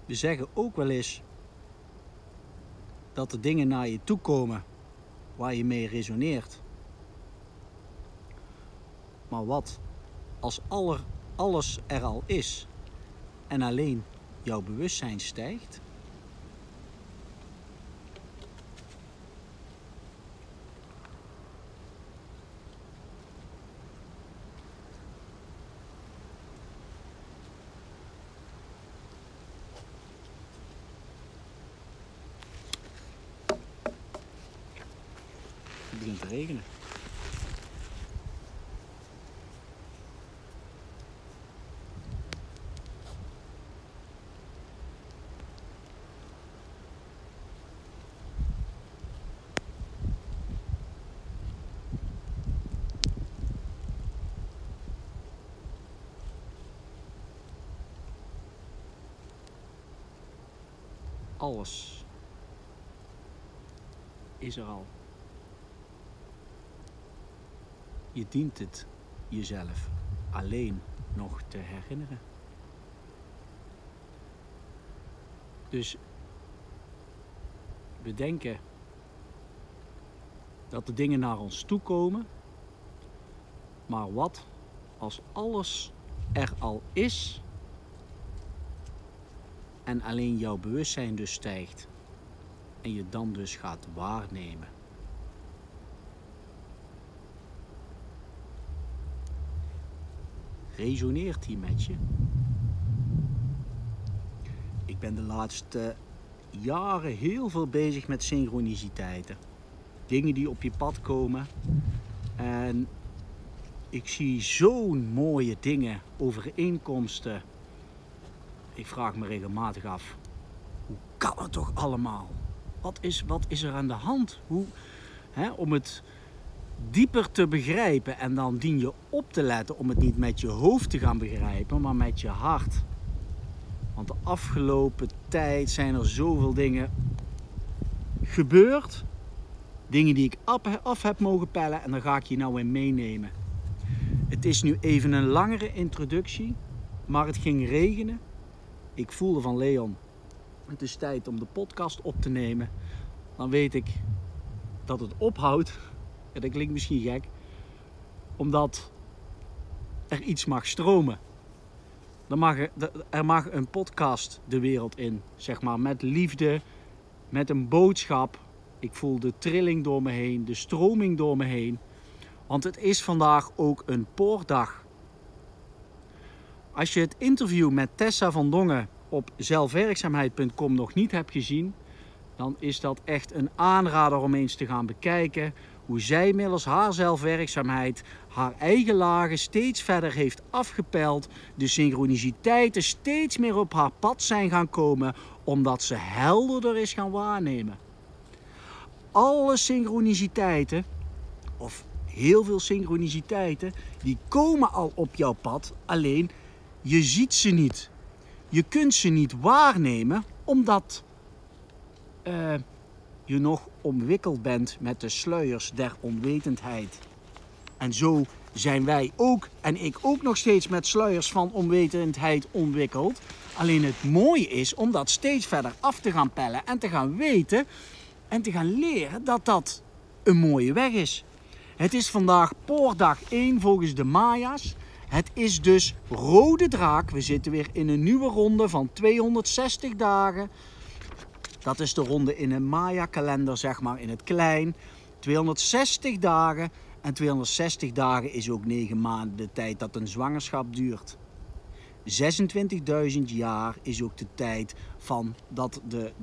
We zeggen ook wel eens dat er dingen naar je toe komen waar je mee resoneert. Maar wat als alles er al is en alleen jouw bewustzijn stijgt? Het begint te regenen. Alles is er al. Je dient het jezelf alleen nog te herinneren. Dus we denken dat de dingen naar ons toe komen, maar wat als alles er al is en alleen jouw bewustzijn dus stijgt en je dan dus gaat waarnemen? Resoneert die met je? Ik ben de laatste jaren heel veel bezig met synchroniciteiten. Dingen die op je pad komen. En ik zie zo'n mooie dingen, overeenkomsten. Ik vraag me regelmatig af, hoe kan het toch allemaal? Wat is er aan de hand? Om het dieper te begrijpen, en dan dien je op te letten om het niet met je hoofd te gaan begrijpen, maar met je hart. Want de afgelopen tijd zijn er zoveel dingen gebeurd. Dingen die ik af heb mogen pellen, en daar ga ik je nou in meenemen. Het is nu even een langere introductie, maar het ging regenen. Ik voelde van Leon, het is tijd om de podcast op te nemen. Dan weet ik dat het ophoudt. Ja, dat klinkt misschien gek, omdat er iets mag stromen. Er mag een podcast de wereld in, zeg maar, met liefde, met een boodschap. Ik voel de trilling door me heen, de stroming door me heen. Want het is vandaag ook een poortdag. Als je het interview met Tessa van Dongen op zelfwerkzaamheid.com nog niet hebt gezien, dan is dat echt een aanrader om eens te gaan bekijken. Hoe zij middels haar zelfwerkzaamheid haar eigen lagen steeds verder heeft afgepeld. De synchroniciteiten steeds meer op haar pad zijn gaan komen, omdat ze helderder is gaan waarnemen. Alle synchroniciteiten, of heel veel synchroniciteiten, die komen al op jouw pad. Alleen, je ziet ze niet. Je kunt ze niet waarnemen, omdat je nog omwikkeld bent met de sluiers der onwetendheid. En zo zijn wij ook, en ik ook nog steeds, met sluiers van onwetendheid omwikkeld. Alleen het mooie is om dat steeds verder af te gaan pellen en te gaan weten en te gaan leren dat dat een mooie weg is. Het is vandaag poortdag 1 volgens de Maya's. Het is dus rode draak. We zitten weer in een nieuwe ronde van 260 dagen. Dat is de ronde in een Maya-kalender, zeg maar, in het klein. 260 dagen. En 260 dagen is ook 9 maanden de tijd dat een zwangerschap duurt. 26.000 jaar is ook de tijd van dat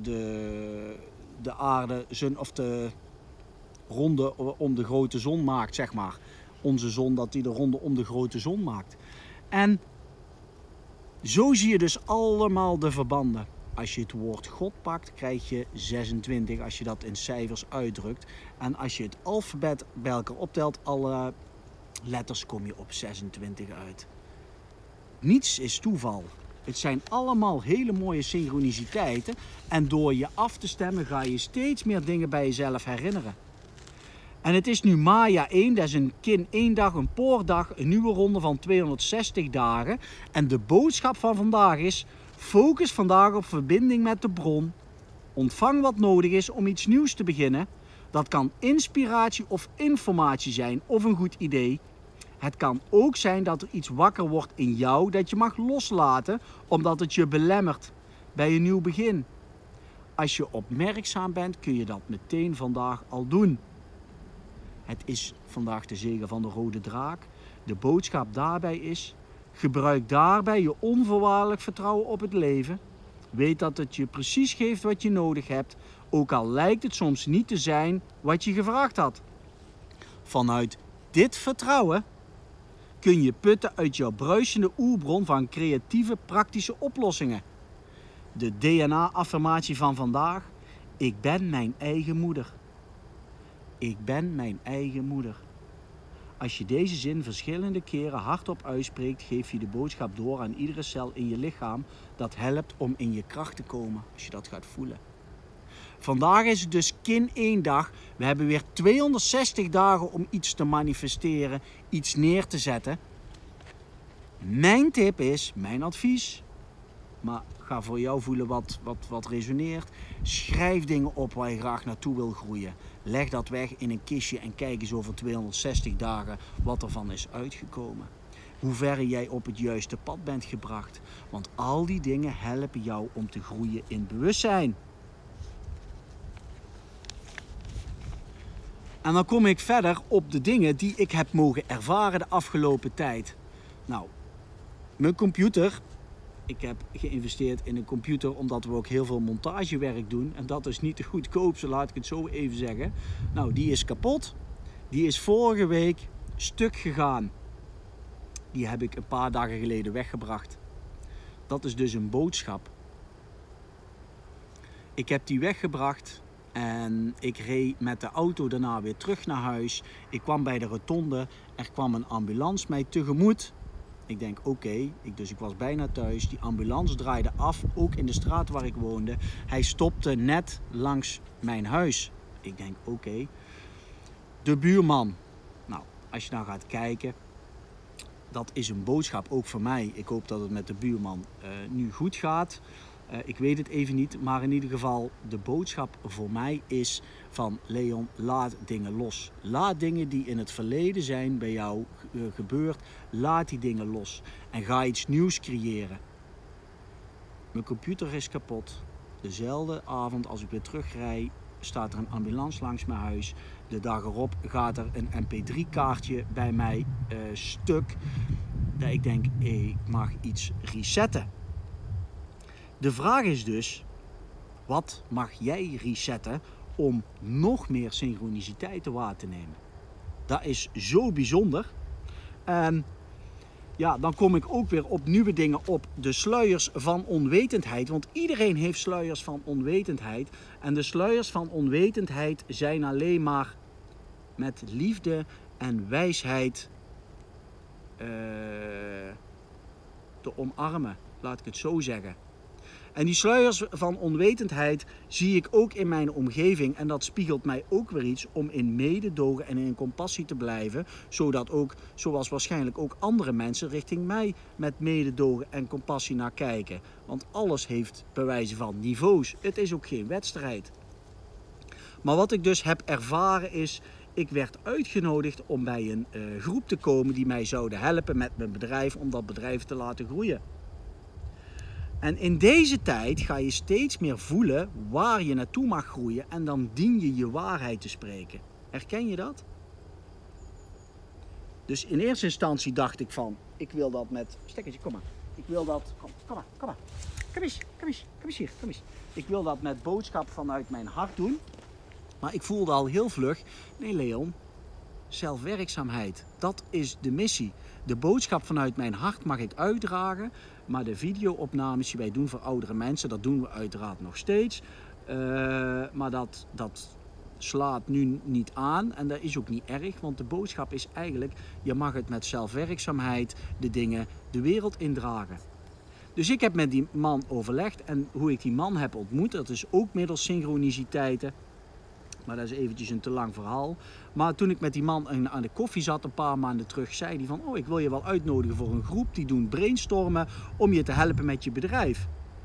de aarde de ronde om de grote zon maakt, zeg maar. Onze zon, dat die de ronde om de grote zon maakt. En zo zie je dus allemaal de verbanden. Als je het woord God pakt, krijg je 26 als je dat in cijfers uitdrukt. En als je het alfabet bij elkaar optelt, alle letters, kom je op 26 uit. Niets is toeval. Het zijn allemaal hele mooie synchroniciteiten. En door je af te stemmen ga je steeds meer dingen bij jezelf herinneren. En het is nu Maya 1, dat is een kin 1 dag, een poortdag, een nieuwe ronde van 260 dagen. En de boodschap van vandaag is: Focus vandaag op verbinding met de bron. Ontvang wat nodig is om iets nieuws te beginnen. Dat kan inspiratie of informatie zijn of een goed idee. Het kan ook zijn dat er iets wakker wordt in jou dat je mag loslaten omdat het je belemmert bij een nieuw begin. Als je opmerkzaam bent kun je dat meteen vandaag al doen. Het is vandaag de zegen van de rode draak. De boodschap daarbij is: gebruik daarbij je onvoorwaardelijk vertrouwen op het leven. Weet dat het je precies geeft wat je nodig hebt, ook al lijkt het soms niet te zijn wat je gevraagd had. Vanuit dit vertrouwen kun je putten uit jouw bruisende oerbron van creatieve, praktische oplossingen. De DNA-affirmatie van vandaag: ik ben mijn eigen moeder. Ik ben mijn eigen moeder. Als je deze zin verschillende keren hardop uitspreekt, geef je de boodschap door aan iedere cel in je lichaam. Dat helpt om in je kracht te komen als je dat gaat voelen. Vandaag is het dus Kin 1 dag. We hebben weer 260 dagen om iets te manifesteren, iets neer te zetten. Mijn tip is, mijn advies, maar ga voor jou voelen wat resoneert. Schrijf dingen op waar je graag naartoe wil groeien. Leg dat weg in een kistje en kijk eens over 260 dagen wat ervan is uitgekomen. Hoe ver jij op het juiste pad bent gebracht. Want al die dingen helpen jou om te groeien in bewustzijn. En dan kom ik verder op de dingen die ik heb mogen ervaren de afgelopen tijd. Nou, mijn computer. Ik heb geïnvesteerd in een computer omdat we ook heel veel montagewerk doen. En dat is niet de goedkoopste, laat ik het zo even zeggen. Nou, die is kapot. Die is vorige week stuk gegaan. Die heb ik een paar dagen geleden weggebracht. Dat is dus een boodschap. Ik heb die weggebracht en ik reed met de auto daarna weer terug naar huis. Ik kwam bij de rotonde. Er kwam een ambulance mij tegemoet. Ik denk oké, dus ik was bijna thuis. Die ambulance draaide af, ook in de straat waar ik woonde. Hij stopte net langs mijn huis. Ik denk oké. De buurman. Nou, als je nou gaat kijken, dat is een boodschap ook voor mij. Ik hoop dat het met de buurman nu goed gaat. Ik weet het even niet, maar in ieder geval de boodschap voor mij is van Leon, laat dingen los. Laat dingen die in het verleden zijn bij jou gebeurd, laat die dingen los. En ga iets nieuws creëren. Mijn computer is kapot. Dezelfde avond als ik weer terugrij, staat er een ambulance langs mijn huis. De dag erop gaat er een mp3 kaartje bij mij stuk. Dat ik denk, ik mag iets resetten. De vraag is dus, wat mag jij resetten om nog meer synchroniciteiten waar te nemen? Dat is zo bijzonder. En ja, dan kom ik ook weer op nieuwe dingen op. De sluiers van onwetendheid. Want iedereen heeft sluiers van onwetendheid. En de sluiers van onwetendheid zijn alleen maar met liefde en wijsheid te omarmen. Laat ik het zo zeggen. En die sluiers van onwetendheid zie ik ook in mijn omgeving. En dat spiegelt mij ook weer iets om in mededogen en in compassie te blijven. Zodat ook, zoals waarschijnlijk ook andere mensen, richting mij met mededogen en compassie naar kijken. Want alles heeft bij wijze van niveaus. Het is ook geen wedstrijd. Maar wat ik dus heb ervaren is, ik werd uitgenodigd om bij een groep te komen die mij zouden helpen met mijn bedrijf om dat bedrijf te laten groeien. En in deze tijd ga je steeds meer voelen waar je naartoe mag groeien en dan dien je je waarheid te spreken. Herken je dat? Dus in eerste instantie dacht ik van, ik wil dat met... Stekkertje, kom maar. Ik wil dat... Kom maar. Kom eens hier. Ik wil dat met boodschap vanuit mijn hart doen. Maar ik voelde al heel vlug, nee Leon, zelfwerkzaamheid, dat is de missie. De boodschap vanuit mijn hart mag ik uitdragen, maar de video-opnames die wij doen voor oudere mensen, dat doen we uiteraard nog steeds. Maar dat slaat nu niet aan en dat is ook niet erg, want de boodschap is eigenlijk, je mag het met zelfwerkzaamheid de dingen de wereld indragen. Dus ik heb met die man overlegd en hoe ik die man heb ontmoet, dat is ook middels synchroniciteiten. Maar dat is eventjes een te lang verhaal. Maar toen ik met die man aan de koffie zat een paar maanden terug, zei hij van, oh, ik wil je wel uitnodigen voor een groep die doen brainstormen om je te helpen met je bedrijf.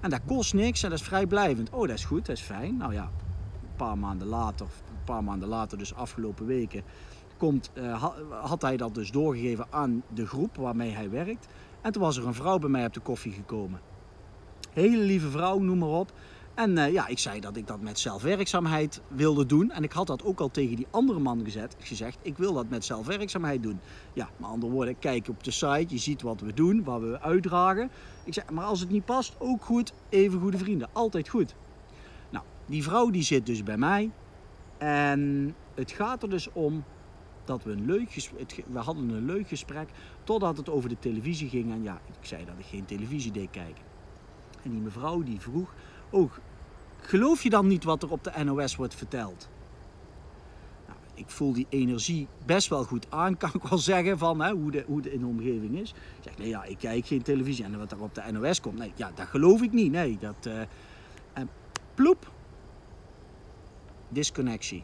En dat kost niks en dat is vrijblijvend. Oh, dat is goed, dat is fijn. Nou ja, een paar maanden later, dus afgelopen weken, had hij dat dus doorgegeven aan de groep waarmee hij werkt. En toen was er een vrouw bij mij op de koffie gekomen. Hele lieve vrouw, noem maar op. En ja, ik zei dat ik dat met zelfwerkzaamheid wilde doen. En ik had dat ook al tegen die andere man gezegd. Ik wil dat met zelfwerkzaamheid doen. Ja, met andere woorden, kijk op de site. Je ziet wat we doen, wat we uitdragen. Ik zeg, maar als het niet past, ook goed. Even goede vrienden. Altijd goed. Nou, die vrouw die zit dus bij mij. En het gaat er dus om dat we hadden een leuk gesprek. Totdat het over de televisie ging. En ja, ik zei dat ik geen televisie deed kijken. En die mevrouw die vroeg, oh, geloof je dan niet wat er op de NOS wordt verteld? Nou, ik voel die energie best wel goed aan, kan ik wel zeggen, van hoe het in de omgeving is. Ik zeg, nee ja, ik kijk geen televisie en wat er op de NOS komt, nee, ja, dat geloof ik niet. Nee, en ploep, disconnectie.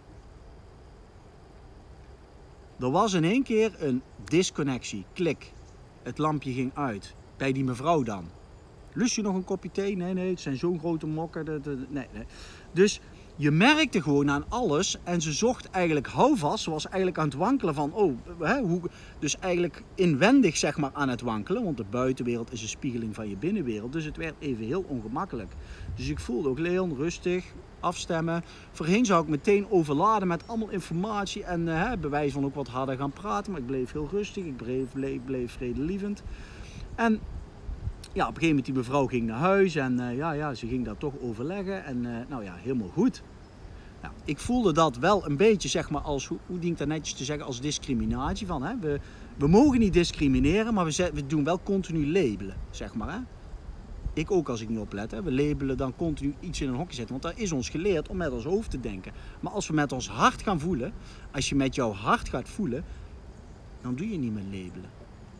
Er was in één keer een disconnectie, klik. Het lampje ging uit, bij die mevrouw dan. Lust je nog een kopje thee? Nee, het zijn zo'n grote mokken. Nee. Dus je merkte gewoon aan alles en ze zocht eigenlijk houvast. Ze was eigenlijk aan het wankelen van, dus eigenlijk inwendig zeg maar aan het wankelen. Want de buitenwereld is een spiegeling van je binnenwereld. Dus het werd even heel ongemakkelijk. Dus ik voelde ook, Leon, rustig, afstemmen. Voorheen zou ik meteen overladen met allemaal informatie en bij wijze van ook wat harder gaan praten. Maar ik bleef heel rustig, ik bleef vredelievend. En ja, op een gegeven moment die mevrouw ging naar huis en ze ging daar toch overleggen en nou ja, helemaal goed. Nou, ik voelde dat wel een beetje, zeg maar, als, hoe dient dat netjes te zeggen, als discriminatie. Van, we mogen niet discrimineren, maar we doen wel continu labelen, zeg maar. Hè. Ik ook als ik niet oplet. Hè. We labelen dan continu iets in een hokje zetten, want dat is ons geleerd om met ons hoofd te denken. Maar als we met ons hart gaan voelen, als je met jouw hart gaat voelen, dan doe je niet meer labelen.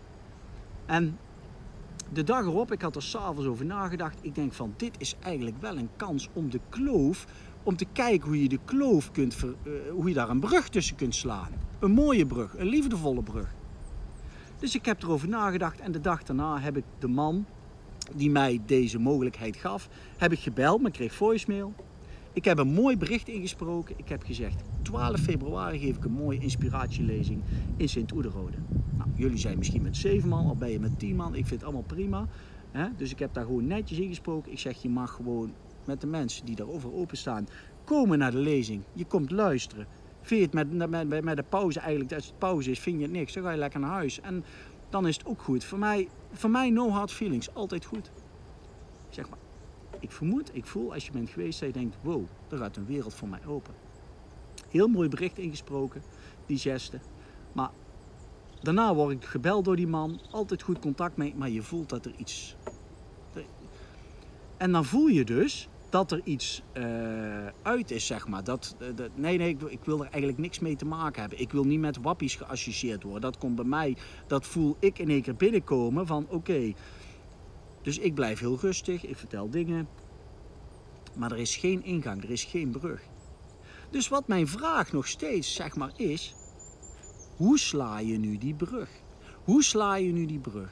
En de dag erop, ik had er 's avonds over nagedacht. Ik denk van, dit is eigenlijk wel een kans om de kloof, om te kijken hoe je de kloof hoe je daar een brug tussen kunt slaan. Een mooie brug, een liefdevolle brug. Dus ik heb erover nagedacht en de dag daarna heb ik de man die mij deze mogelijkheid gaf, heb ik gebeld, maar ik kreeg voicemail. Ik heb een mooi bericht ingesproken. Ik heb gezegd, 12 februari geef ik een mooie inspiratielezing in Sint-Oederode. Nou, jullie zijn misschien met 7 man, of ben je met 10 man. Ik vind het allemaal prima. Dus ik heb daar gewoon netjes ingesproken. Ik zeg, je mag gewoon met de mensen die daarover openstaan komen naar de lezing. Je komt luisteren. Vind je het met de pauze eigenlijk, als het pauze is, vind je het niks. Dan ga je lekker naar huis. En dan is het ook goed. Voor mij no hard feelings. Altijd goed. Zeg maar. Ik voel als je bent geweest dat je denkt, wow, er gaat een wereld voor mij open. Heel mooi bericht ingesproken, die geste. Maar daarna word ik gebeld door die man, altijd goed contact mee, maar je voelt dat er iets... En dan voel je dus dat er iets uit is, zeg maar. Ik wil er eigenlijk niks mee te maken hebben. Ik wil niet met wappies geassocieerd worden. Dat komt bij mij, dat voel ik in één keer binnenkomen van oké. Dus ik blijf heel rustig, ik vertel dingen. Maar er is geen ingang, er is geen brug. Dus wat mijn vraag nog steeds, zeg maar, is... Hoe sla je nu die brug? Hoe sla je nu die brug?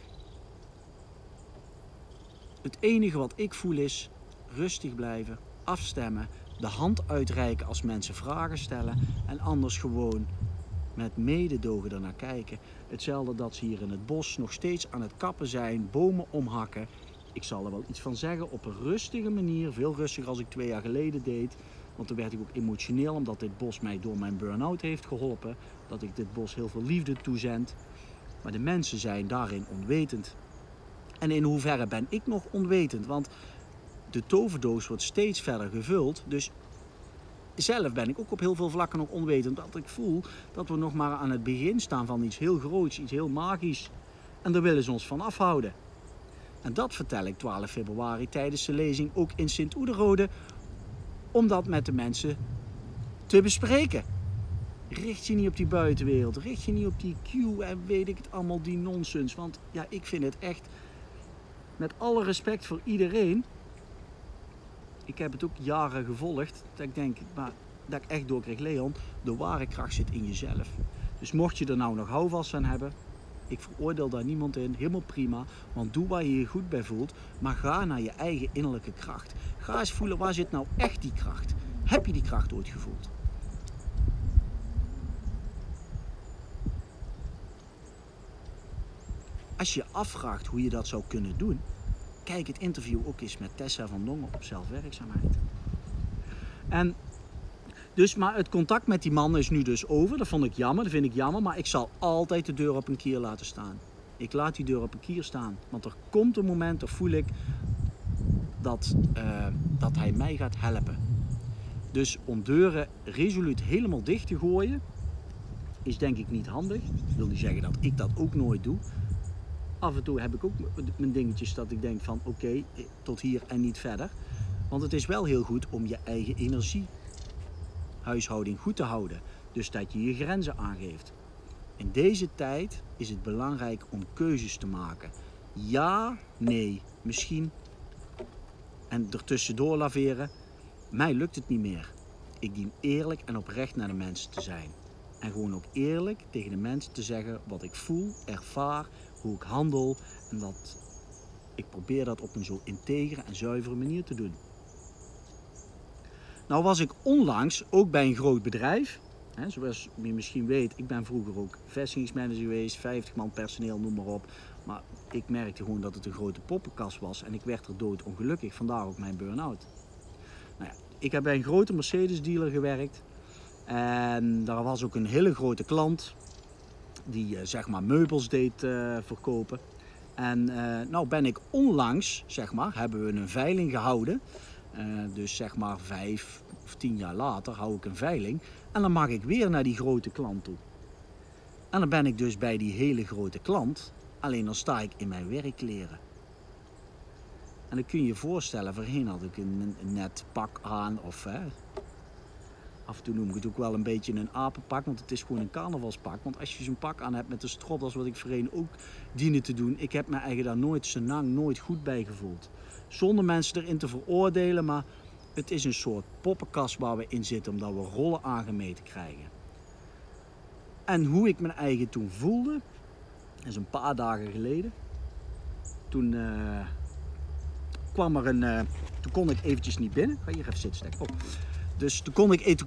Het enige wat ik voel is rustig blijven, afstemmen, de hand uitreiken als mensen vragen stellen en anders gewoon met mededogen ernaar kijken. Hetzelfde dat ze hier in het bos nog steeds aan het kappen zijn, bomen omhakken. Ik zal er wel iets van zeggen, op een rustige manier, veel rustiger als ik 2 jaar geleden deed. Want toen werd ik ook emotioneel, omdat dit bos mij door mijn burn-out heeft geholpen. Dat ik dit bos heel veel liefde toezend. Maar de mensen zijn daarin onwetend. En in hoeverre ben ik nog onwetend? Want de toverdoos wordt steeds verder gevuld. Dus zelf ben ik ook op heel veel vlakken nog onwetend. Dat ik voel dat we nog maar aan het begin staan van iets heel groots, iets heel magisch. En daar willen ze ons van afhouden. En dat vertel ik 12 februari tijdens de lezing ook in Sint-Oederode. Om dat met de mensen te bespreken. Richt je niet op die buitenwereld. Richt je niet op die Q en weet ik het allemaal, die nonsens. Want ja, ik vind het echt, met alle respect voor iedereen. Ik heb het ook jaren gevolgd. Dat ik denk, maar dat ik echt doorkreeg, Leon, de ware kracht zit in jezelf. Dus mocht je er nou nog houvast aan hebben, Ik veroordeel daar niemand in, helemaal prima. Want doe waar je je goed bij voelt, maar ga naar je eigen innerlijke kracht. Ga eens voelen, waar zit nou echt die kracht? Heb je die kracht ooit gevoeld? Als je je afvraagt hoe je dat zou kunnen doen, kijk het interview ook eens met Tessa van Dongen op zelfwerkzaamheid. En dus, maar het contact met die man is nu dus over. Dat vond ik jammer, dat vind ik jammer. Maar ik zal altijd de deur op een kier laten staan. Ik laat die deur op een kier staan. Want er komt een moment, dat voel ik, dat hij mij gaat helpen. Dus om deuren resoluut helemaal dicht te gooien, is denk ik niet handig. Dat wil niet zeggen dat ik dat ook nooit doe. Af en toe heb ik ook mijn dingetjes dat ik denk van oké, tot hier en niet verder. Want het is wel heel goed om je eigen energiehuishouding goed te houden. Dus dat je je grenzen aangeeft. In deze tijd is het belangrijk om keuzes te maken. Ja, nee, misschien. En ertussendoor laveren. Mij lukt het niet meer. Ik dien eerlijk en oprecht naar de mensen te zijn. En gewoon ook eerlijk tegen de mensen te zeggen wat ik voel, ervaar, hoe ik handel. En dat ik probeer dat op een zo integere en zuivere manier te doen. Nou was ik onlangs ook bij een groot bedrijf. Zoals je misschien weet, ik ben vroeger ook vestigingsmanager geweest, 50 man personeel, noem maar op. Maar ik merkte gewoon dat het een grote poppenkast was en ik werd er doodongelukkig, vandaar ook mijn burn-out. Nou ja, ik heb bij een grote Mercedes dealer gewerkt en daar was ook een hele grote klant die zeg maar meubels deed verkopen. En nou ben ik onlangs, zeg maar, hebben we een veiling gehouden. Dus zeg maar 5 of 10 jaar later hou ik een veiling. En dan mag ik weer naar die grote klant toe. En dan ben ik dus bij die hele grote klant. Alleen dan sta ik in mijn werkkleren. En dan kun je je voorstellen, voorheen had ik een net pak aan. Of af en toe noem ik het ook wel een beetje een apenpak. Want het is gewoon een carnavalspak. Want als je zo'n pak aan hebt met een stropdas, wat ik voorheen ook diende te doen. Ik heb me eigenlijk daar nooit senang, nooit goed bij gevoeld. Zonder mensen erin te veroordelen, maar het is een soort poppenkast waar we in zitten, omdat we rollen aangemeten krijgen. En hoe ik mijn eigen toen voelde, dat is een paar dagen geleden. Toen kwam er toen kon ik eventjes niet binnen. Ga hier even zitten, stek op. Dus toen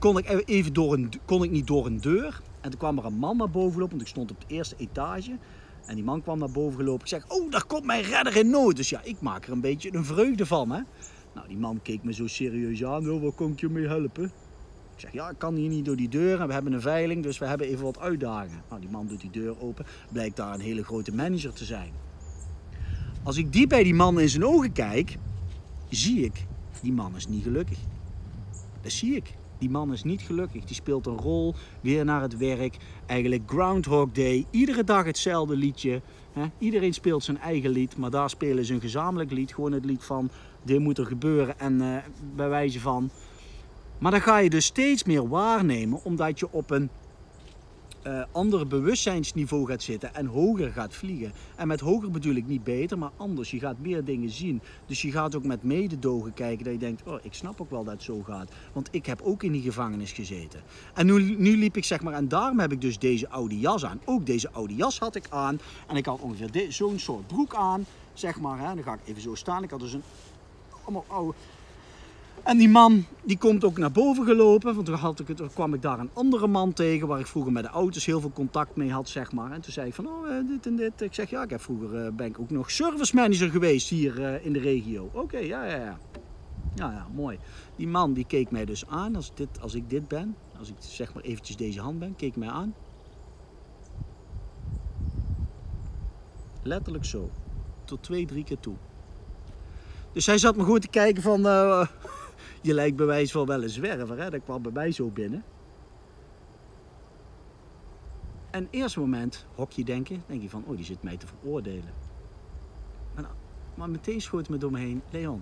kon ik niet door een deur. En toen kwam er een man naar boven gelopen, want ik stond op de eerste etage. En die man kwam naar boven gelopen. Ik zeg, oh, daar komt mijn redder in nood. Dus ja, ik maak er een beetje een vreugde van, hè. Nou, die man keek me zo serieus aan. Oh, waar kan ik je mee helpen? Ik zeg, ja, ik kan hier niet door die deur. En we hebben een veiling, dus we hebben even wat uitdagingen. Nou, die man doet die deur open. Blijkt daar een hele grote manager te zijn. Als ik diep bij die man in zijn ogen kijk, zie ik, die man is niet gelukkig. Dat zie ik. Die man is niet gelukkig. Die speelt een rol, weer naar het werk. Eigenlijk Groundhog Day. Iedere dag hetzelfde liedje. Iedereen speelt zijn eigen lied, maar daar spelen ze een gezamenlijk lied. Gewoon het lied van, dit moet er gebeuren en bij wijze van. Maar dan ga je dus steeds meer waarnemen, omdat je op een ander bewustzijnsniveau gaat zitten en hoger gaat vliegen. En met hoger bedoel ik niet beter, maar anders. Je gaat meer dingen zien. Dus je gaat ook met mededogen kijken dat je denkt, oh, ik snap ook wel dat het zo gaat. Want ik heb ook in die gevangenis gezeten. En nu liep ik zeg maar, en daarom heb ik dus deze oude jas aan. Ook deze oude jas had ik aan. En ik had ongeveer zo'n soort broek aan, zeg maar. Hè. Dan ga ik even zo staan. Ik had dus een allemaal oude... En die man die komt ook naar boven gelopen, want toen kwam ik daar een andere man tegen waar ik vroeger met de auto's heel veel contact mee had, zeg maar. En toen zei ik van, oh, dit en dit. Ik zeg, ja, ik heb vroeger ben ik ook nog service manager geweest hier in de regio. Oké, ja. Ja, mooi. Die man die keek mij dus aan als ik dit ben, als ik zeg maar eventjes deze hand ben, keek mij aan. Letterlijk zo. Tot 2, 3 keer toe. Dus hij zat me gewoon te kijken van... je lijkt bij wijze van wel een zwerver, hè? Dat kwam bij mij zo binnen. En het eerste moment, hokje denken, denk je van, oh, die zit mij te veroordelen. Maar meteen schoot me door me heen, Leon.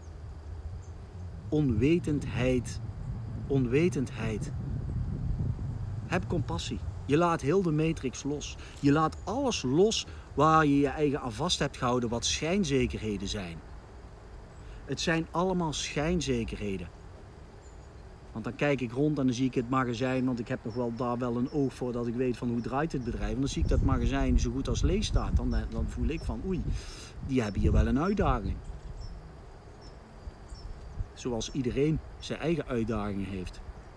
Onwetendheid. Heb compassie. Je laat heel de matrix los. Je laat alles los waar je je eigen aan vast hebt gehouden, wat schijnzekerheden zijn. Het zijn allemaal schijnzekerheden. Want dan kijk ik rond en dan zie ik het magazijn, want ik heb nog wel daar wel een oog voor dat ik weet van hoe draait het bedrijf. En dan zie ik dat magazijn zo goed als leeg staat. Dan voel ik van oei, die hebben hier wel een uitdaging. Zoals iedereen zijn eigen uitdagingen heeft.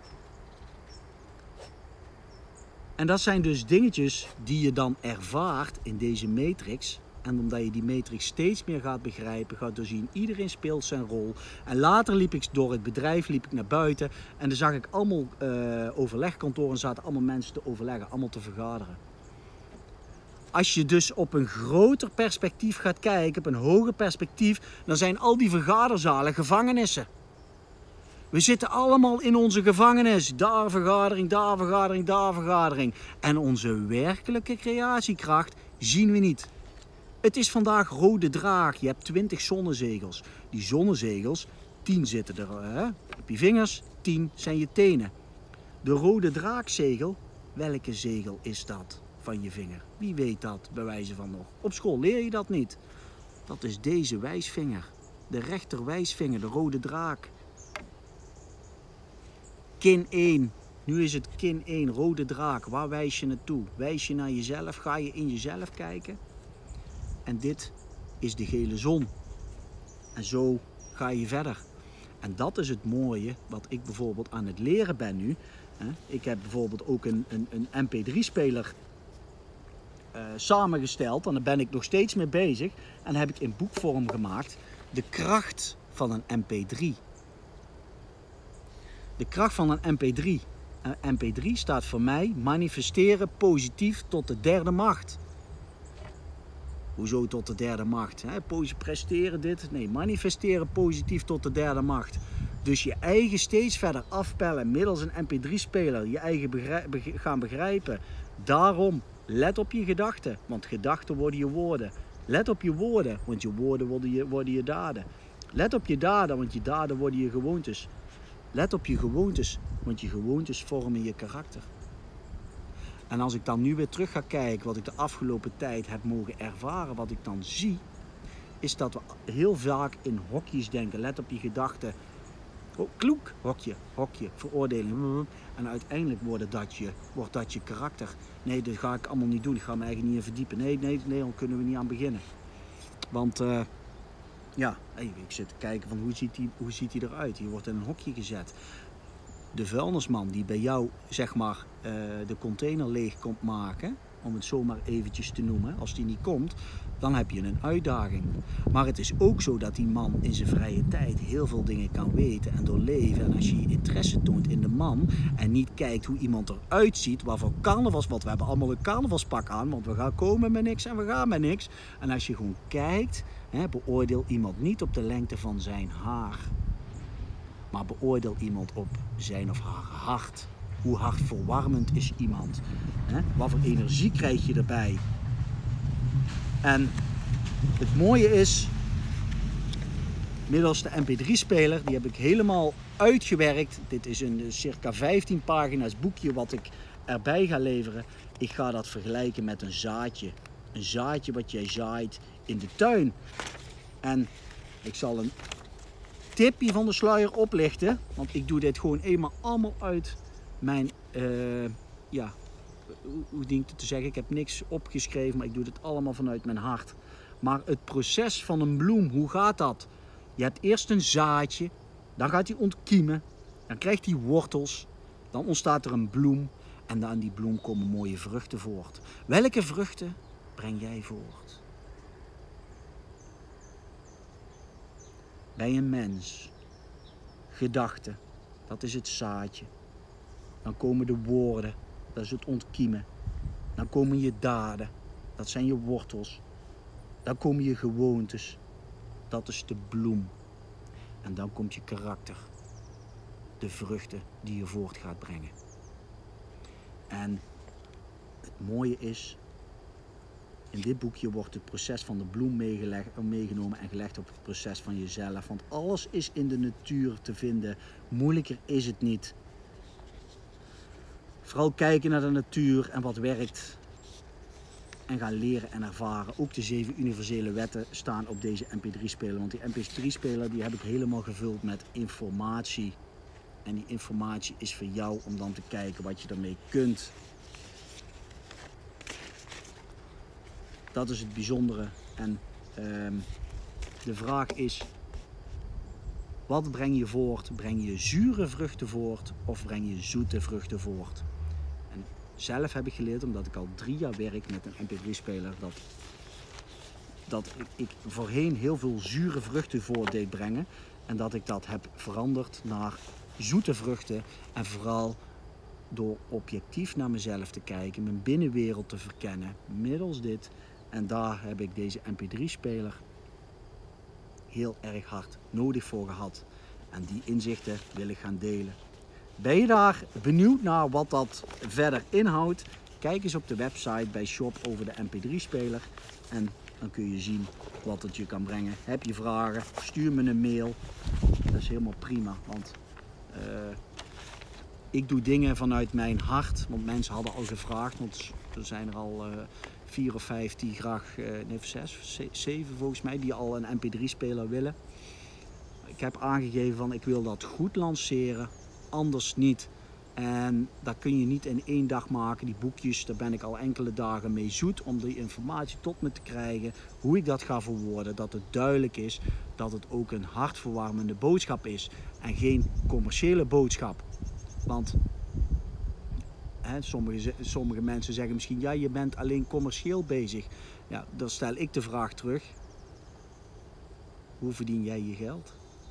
En dat zijn dus dingetjes die je dan ervaart in deze matrix. En omdat je die matrix steeds meer gaat begrijpen, gaat doorzien, iedereen speelt zijn rol. En later liep ik door het bedrijf, liep ik naar buiten en dan zag ik allemaal overlegkantoren, zaten allemaal mensen te overleggen, allemaal te vergaderen. Als je dus op een groter perspectief gaat kijken, op een hoger perspectief, dan zijn al die vergaderzalen gevangenissen. We zitten allemaal in onze gevangenis. Daar vergadering, daar vergadering, daar vergadering. En onze werkelijke creatiekracht zien we niet. Het is vandaag rode draak. Je hebt 20 zonnezegels. Die zonnezegels, 10 zitten er op je vingers, 10 zijn je tenen. De rode draakzegel, welke zegel is dat van je vinger? Wie weet dat, bij wijze van nog? Op school leer je dat niet. Dat is deze wijsvinger. De rechterwijsvinger, de rode draak. Kin 1. Nu is het kin 1, rode draak. Waar wijs je naartoe? Wijs je naar jezelf? Ga je in jezelf kijken? En dit is de gele zon. En zo ga je verder. En dat is het mooie wat ik bijvoorbeeld aan het leren ben nu. Ik heb bijvoorbeeld ook een MP3-speler samengesteld. En daar ben ik nog steeds mee bezig. En heb ik in boekvorm gemaakt. De kracht van een MP3. De kracht van een MP3. Een MP3 staat voor mij manifesteren positief tot de derde macht. Hoezo tot de derde macht? Presteren dit? Nee, manifesteren positief tot de derde macht. Dus je eigen steeds verder afpellen middels een MP3-speler. Je eigen gaan begrijpen. Daarom, let op je gedachten. Want gedachten worden je woorden. Let op je woorden, want je woorden worden je daden. Let op je daden, want je daden worden je gewoontes. Let op je gewoontes, want je gewoontes vormen je karakter. En als ik dan nu weer terug ga kijken wat ik de afgelopen tijd heb mogen ervaren, wat ik dan zie, is dat we heel vaak in hokjes denken. Let op je gedachten. Oh, kloek, hokje, veroordeling. En uiteindelijk wordt dat je karakter. Nee, dat ga ik allemaal niet doen. Ik ga me eigenlijk niet in verdiepen. Nee, dan kunnen we niet aan beginnen. Want ik zit te kijken van hoe ziet die eruit. Je wordt in een hokje gezet. De vuilnisman die bij jou zeg maar de container leeg komt maken, om het zomaar eventjes te noemen, als die niet komt, dan heb je een uitdaging. Maar het is ook zo dat die man in zijn vrije tijd heel veel dingen kan weten en doorleven. En als je je interesse toont in de man en niet kijkt hoe iemand eruit ziet, waarvoor carnavals, want we hebben allemaal een carnavalspak aan, want we gaan komen met niks en we gaan met niks. En als je gewoon kijkt, beoordeel iemand niet op de lengte van zijn haar. Maar beoordeel iemand op zijn of haar hart. Hoe hartverwarmend is iemand? Wat voor energie krijg je erbij? En het mooie is, middels de MP3-speler, die heb ik helemaal uitgewerkt. Dit is een circa 15 pagina's boekje wat ik erbij ga leveren. Ik ga dat vergelijken met een zaadje. Een zaadje wat jij zaait in de tuin. En ik zal een tipje van de sluier oplichten, want ik doe dit gewoon eenmaal allemaal uit mijn, hoe dient het te zeggen, ik heb niks opgeschreven, maar ik doe dit allemaal vanuit mijn hart. Maar het proces van een bloem, hoe gaat dat? Je hebt eerst een zaadje, dan gaat hij ontkiemen, dan krijgt hij wortels, dan ontstaat er een bloem en aan die bloem komen mooie vruchten voort. Welke vruchten breng jij voort? Bij een mens, gedachten, dat is het zaadje. Dan komen de woorden, dat is het ontkiemen. Dan komen je daden, dat zijn je wortels. Dan komen je gewoontes, dat is de bloem. En dan komt je karakter, de vruchten die je voort gaat brengen. En het mooie is, in dit boekje wordt het proces van de bloem meegenomen en gelegd op het proces van jezelf. Want alles is in de natuur te vinden. Moeilijker is het niet. Vooral kijken naar de natuur en wat werkt. En gaan leren en ervaren. Ook de 7 universele wetten staan op deze MP3-speler. Want die MP3-speler die heb ik helemaal gevuld met informatie. En die informatie is voor jou om dan te kijken wat je ermee kunt. Dat is het bijzondere. En de vraag is, wat breng je voort? Breng je zure vruchten voort of breng je zoete vruchten voort? En zelf heb ik geleerd, omdat ik al 3 jaar werk met een MP3-speler, dat ik voorheen heel veel zure vruchten voort deed brengen. En dat ik dat heb veranderd naar zoete vruchten. En vooral door objectief naar mezelf te kijken, mijn binnenwereld te verkennen, middels dit. En daar heb ik deze MP3-speler heel erg hard nodig voor gehad. En die inzichten wil ik gaan delen. Ben je daar benieuwd naar wat dat verder inhoudt? Kijk eens op de website bij Shop over de MP3-speler. En dan kun je zien wat het je kan brengen. Heb je vragen? Stuur me een mail. Dat is helemaal prima. Want ik doe dingen vanuit mijn hart. Want mensen hadden al gevraagd. Want er zijn er al 4 of 5 die graag, nee 6, 7 volgens mij, die al een MP3-speler willen. Ik heb aangegeven van ik wil dat goed lanceren, anders niet. En dat kun je niet in 1 dag maken. Die boekjes, daar ben ik al enkele dagen mee zoet om die informatie tot me te krijgen. Hoe ik dat ga verwoorden, dat het duidelijk is dat het ook een hartverwarmende boodschap is. En geen commerciële boodschap. Want sommige mensen zeggen misschien, ja, je bent alleen commercieel bezig. Ja, dan stel ik de vraag terug. Hoe verdien jij je geld?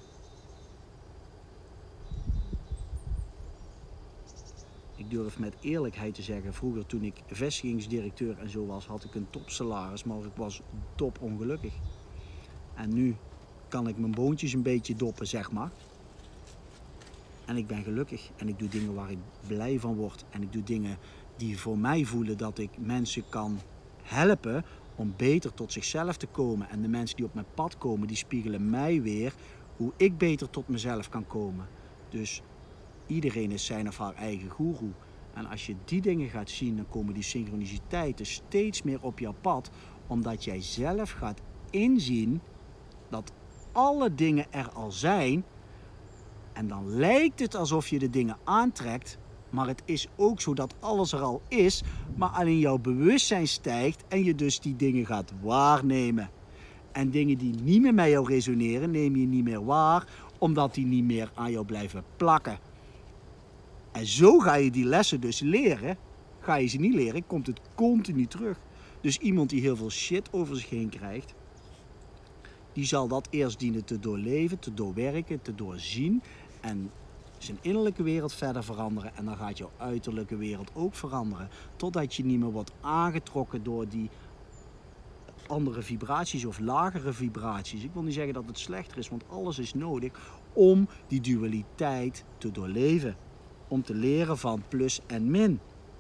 Ik durf met eerlijkheid te zeggen, vroeger toen ik vestigingsdirecteur en zo was, had ik een topsalaris, maar ik was topongelukkig. En nu kan ik mijn boontjes een beetje doppen, zeg maar. En ik ben gelukkig en ik doe dingen waar ik blij van word. En ik doe dingen die voor mij voelen dat ik mensen kan helpen om beter tot zichzelf te komen. En de mensen die op mijn pad komen, die spiegelen mij weer hoe ik beter tot mezelf kan komen. Dus iedereen is zijn of haar eigen goeroe. En als je die dingen gaat zien, dan komen die synchroniciteiten steeds meer op jouw pad. Omdat jij zelf gaat inzien dat alle dingen er al zijn. En dan lijkt het alsof je de dingen aantrekt. Maar het is ook zo dat alles er al is. Maar alleen jouw bewustzijn stijgt en je dus die dingen gaat waarnemen. En dingen die niet meer met jou resoneren, neem je niet meer waar. Omdat die niet meer aan jou blijven plakken. En zo ga je die lessen dus leren. Ga je ze niet leren, komt het continu terug. Dus iemand die heel veel shit over zich heen krijgt, die zal dat eerst dienen te doorleven, te doorwerken, te doorzien. En zijn innerlijke wereld verder veranderen. En dan gaat jouw uiterlijke wereld ook veranderen. Totdat je niet meer wordt aangetrokken door die andere vibraties of lagere vibraties. Ik wil niet zeggen dat het slechter is, want alles is nodig om die dualiteit te doorleven. Om te leren van plus en min.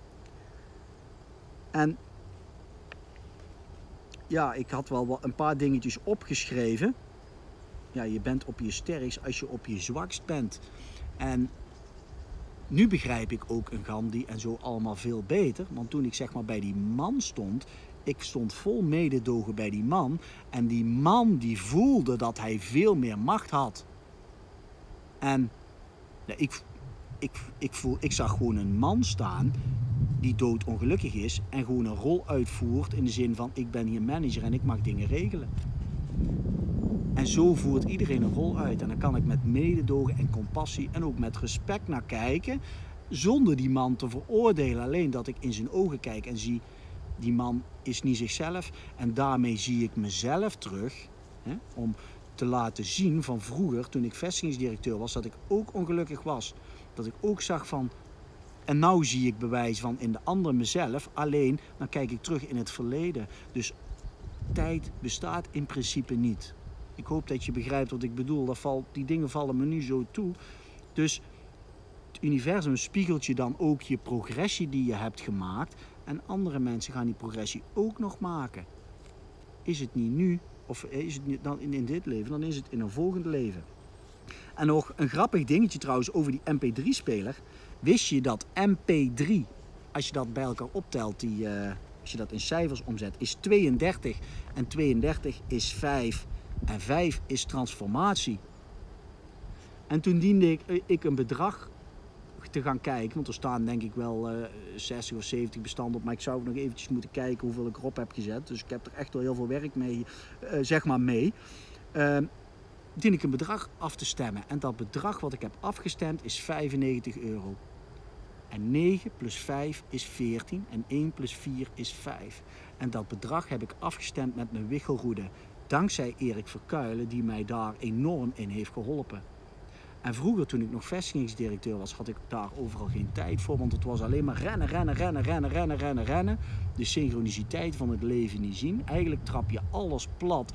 En ja, ik had wel een paar dingetjes opgeschreven. Ja, je bent op je sterkst als je op je zwakst bent. En nu begrijp ik ook een Gandhi en zo allemaal veel beter. Want toen ik zeg maar bij die man stond, ik stond vol mededogen bij die man. En die man die voelde dat hij veel meer macht had. En ja, ik zag gewoon een man staan die doodongelukkig is en gewoon een rol uitvoert in de zin van ik ben hier manager en ik mag dingen regelen. En zo voert iedereen een rol uit en dan kan ik met mededogen en compassie en ook met respect naar kijken zonder die man te veroordelen. Alleen dat ik in zijn ogen kijk en zie die man is niet zichzelf en daarmee zie ik mezelf terug, hè, om te laten zien van vroeger toen ik vestigingsdirecteur was dat ik ook ongelukkig was. Dat ik ook zag van, en nou zie ik bewijs van in de ander mezelf, alleen dan kijk ik terug in het verleden. Dus tijd bestaat in principe niet. Ik hoop dat je begrijpt wat ik bedoel, die dingen vallen me nu zo toe. Dus het universum spiegelt je dan ook je progressie die je hebt gemaakt en andere mensen gaan die progressie ook nog maken. Is het niet nu, of is het niet dan in dit leven, dan is het in een volgend leven. En nog een grappig dingetje trouwens over die MP3-speler. Wist je dat MP3, als je dat bij elkaar optelt, als je dat in cijfers omzet, is 32. En 32 is 5. En 5 is transformatie. En toen diende ik een bedrag te gaan kijken, want er staan denk ik wel 60 of 70 bestanden op, maar ik zou nog eventjes moeten kijken hoeveel ik erop heb gezet. Dus ik heb er echt wel heel veel werk mee, zeg maar mee. Dien ik een bedrag af te stemmen. En dat bedrag wat ik heb afgestemd is €95. En 9 plus 5 is 14 en 1 plus 4 is 5. En dat bedrag heb ik afgestemd met mijn wichelroede. Dankzij Erik Verkuilen, die mij daar enorm in heeft geholpen. En vroeger, toen ik nog vestigingsdirecteur was, had ik daar overal geen tijd voor. Want het was alleen maar rennen. De synchroniciteit van het leven niet zien. Eigenlijk trap je alles plat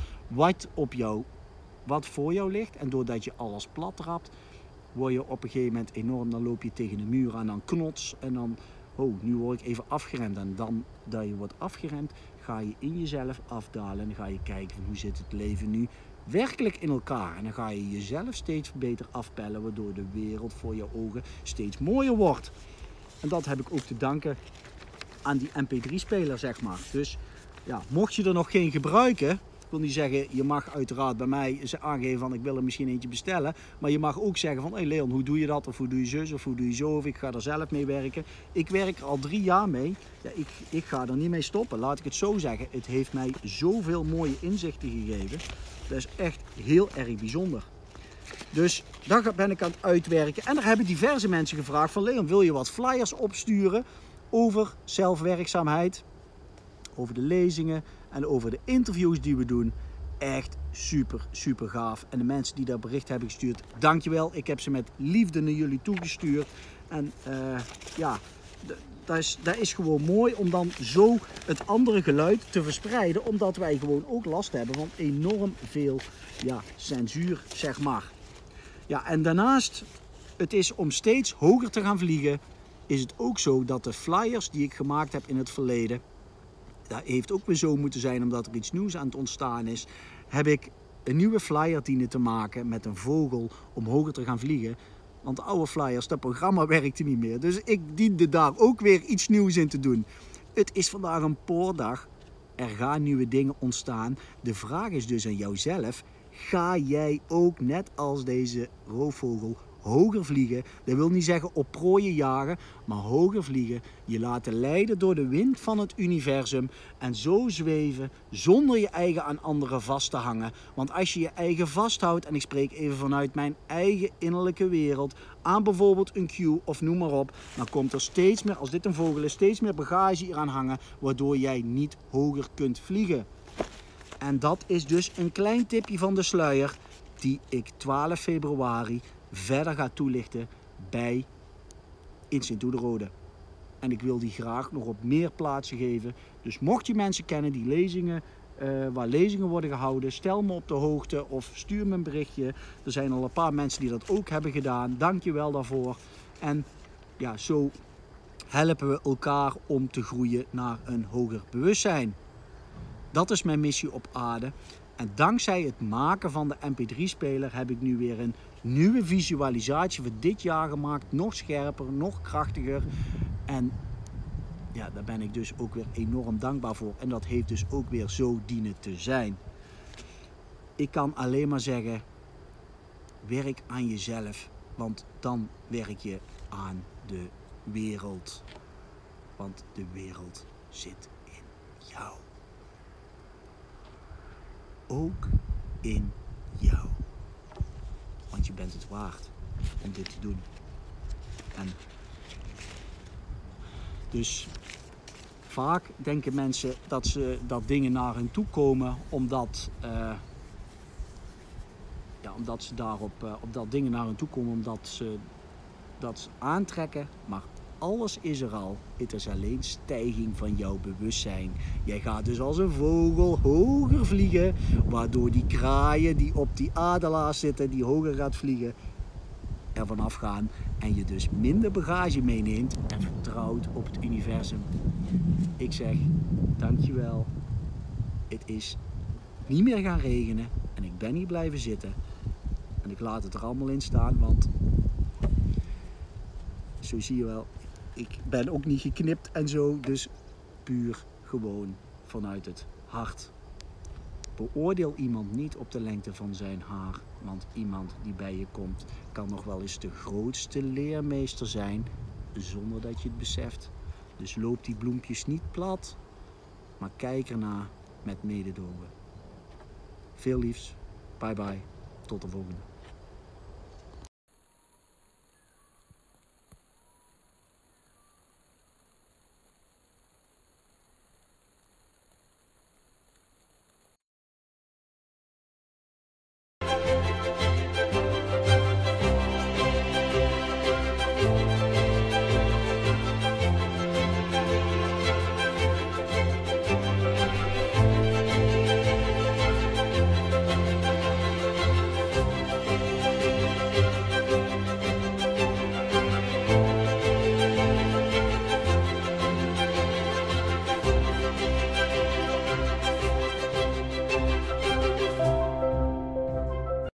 wat voor jou ligt. En doordat je alles plat trapt, word je op een gegeven moment enorm, dan loop je tegen de muur aan, dan knots. En dan, oh, nu word ik even afgeremd. En dan dat je wordt afgeremd, ga je in jezelf afdalen. En dan ga je kijken van hoe zit het leven nu werkelijk in elkaar. En dan ga je jezelf steeds beter afpellen, waardoor de wereld voor je ogen steeds mooier wordt. En dat heb ik ook te danken aan die MP3-speler, zeg maar. Dus ja, mocht je er nog geen gebruiken, ik wil niet zeggen, je mag uiteraard bij mij aangeven van ik wil er misschien eentje bestellen. Maar je mag ook zeggen van, hey Leon, hoe doe je dat? Of hoe doe je zus? Of hoe doe je zo? Of ik ga er zelf mee werken. Ik werk er al 3 jaar mee. Ja, ik ga er niet mee stoppen. Laat ik het zo zeggen. Het heeft mij zoveel mooie inzichten gegeven. Dat is echt heel erg bijzonder. Dus daar ben ik aan het uitwerken. En er hebben diverse mensen gevraagd van Leon, wil je wat flyers opsturen over zelfwerkzaamheid? Over de lezingen en over de interviews die we doen. Echt super gaaf. En de mensen die dat bericht hebben gestuurd, dankjewel. Ik heb ze met liefde naar jullie toegestuurd. En ja, dat is gewoon mooi om dan zo het andere geluid te verspreiden. Omdat wij gewoon ook last hebben van enorm veel censuur, zeg maar. Ja, en daarnaast, het is om steeds hoger te gaan vliegen, is het ook zo dat de flyers die ik gemaakt heb in het verleden, dat heeft ook weer zo moeten zijn omdat er iets nieuws aan het ontstaan is, heb ik een nieuwe flyer dienen te maken met een vogel om hoger te gaan vliegen. Want de oude flyers, dat programma werkte niet meer. Dus ik diende daar ook weer iets nieuws in te doen. Het is vandaag een poordag. Er gaan nieuwe dingen ontstaan. De vraag is dus aan jouzelf. Ga jij ook net als deze roofvogel hoger vliegen? Dat wil niet zeggen op prooien jagen, maar hoger vliegen. Je laten leiden door de wind van het universum en zo zweven zonder je eigen aan anderen vast te hangen. Want als je je eigen vasthoudt, en ik spreek even vanuit mijn eigen innerlijke wereld, aan bijvoorbeeld een cue of noem maar op, dan komt er steeds meer, als dit een vogel is, steeds meer bagage hier aan hangen, waardoor jij niet hoger kunt vliegen. En dat is dus een klein tipje van de sluier die ik 12 februari verder ga toelichten bij in Sint-Oederode. En ik wil die graag nog op meer plaatsen geven. Dus mocht je mensen kennen die lezingen, waar lezingen worden gehouden, stel me op de hoogte of stuur me een berichtje. Er zijn al een paar mensen die dat ook hebben gedaan. Dank je wel daarvoor. En ja, zo helpen we elkaar om te groeien naar een hoger bewustzijn. Dat is mijn missie op aarde. En dankzij het maken van de MP3-speler heb ik nu weer een nieuwe visualisatie voor dit jaar gemaakt. Nog scherper, nog krachtiger. En ja, daar ben ik dus ook weer enorm dankbaar voor. En dat heeft dus ook weer zo dienen te zijn. Ik kan alleen maar zeggen, werk aan jezelf. Want dan werk je aan de wereld. Want de wereld zit in jou. Ook in jou. Want je bent het waard om dit te doen. En dus vaak denken mensen dat dingen naar hen toe komen omdat ze dat dingen naar hen toe komen omdat ze dat aantrekken. Maar alles is er al. Het is alleen stijging van jouw bewustzijn. Jij gaat dus als een vogel hoger vliegen, waardoor die kraaien die op die adelaars zitten, die hoger gaat vliegen, er vanaf gaan. En je dus minder bagage meeneemt en vertrouwt op het universum. Ik zeg, dankjewel. Het is niet meer gaan regenen en ik ben hier blijven zitten. En ik laat het er allemaal in staan, want zo zie je wel, ik ben ook niet geknipt en zo, dus puur gewoon vanuit het hart. beoordeel iemand niet op de lengte van zijn haar. Want iemand die bij je komt kan nog wel eens de grootste leermeester zijn zonder dat je het beseft. Dus loop die bloempjes niet plat, maar kijk ernaar met mededogen. Veel liefs. Bye bye. Tot de volgende.